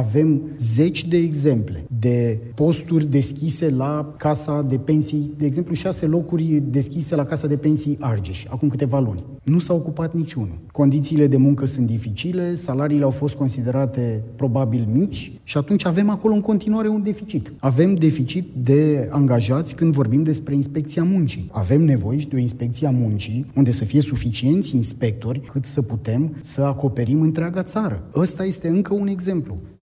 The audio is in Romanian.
avem zeci de exemple de posturi deschise la Casa de Pensii, de exemplu 6 locuri deschise la Casa de Pensii Argeș, acum câteva luni. Nu s-a ocupat niciunul. Condițiile de muncă sunt dificile, salariile au fost considerate probabil mici și atunci avem acolo în continuare un deficit. Avem deficit de angajați când vorbim despre inspecția muncii. Avem nevoie și de o inspecție a muncii unde să fie suficienți inspectori cât să putem să acoperim întreaga țară. Ăsta este încă un exemplu.